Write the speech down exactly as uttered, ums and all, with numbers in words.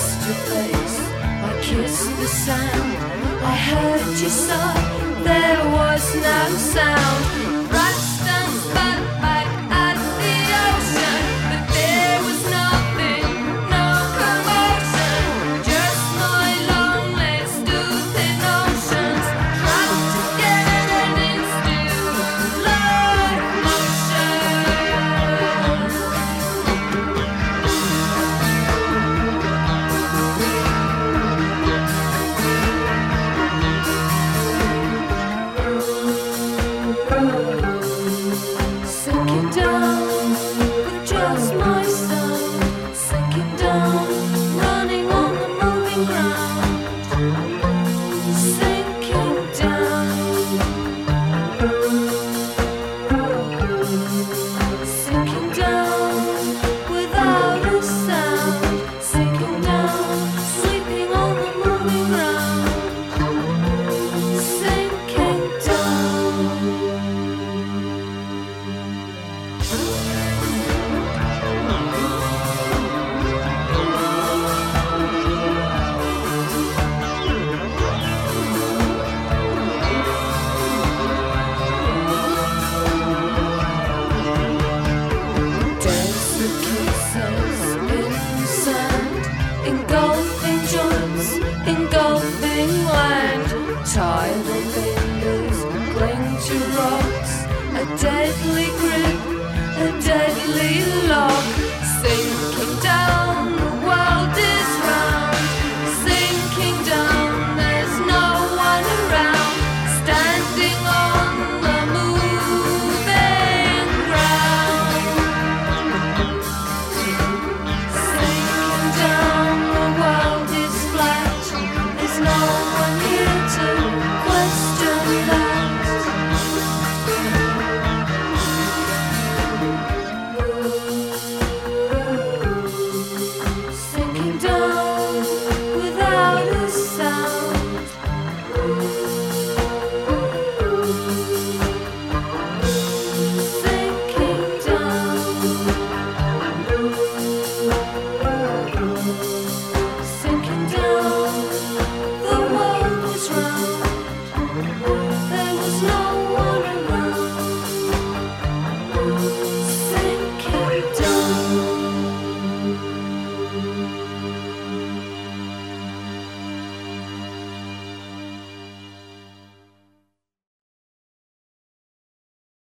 kissed your face, I kissed the sand. I heard you sigh, there was no sound. Rushed and spun back at the ocean, but there was nothing, no commotion. Just my lonely stupid notions, trapped together in still slow motion. Sinking down with just my sound, sinking down, running on the moving ground, sinking down, sinking down without a sound, sinking down, sleeping on the moving ground, sinking down. Desert kisses in sand, engulfing joints, engulfing land. Tidal fingers cling to rocks, a deadly grip, a deadly lock. Sinking down, the world is round. Sinking down, there's no one around. Standing on the moving ground. Sinking down, the world is flat. There's no one here to question that. Sinking down without a sound. Sinking down. Sinking down, the world was round. There was no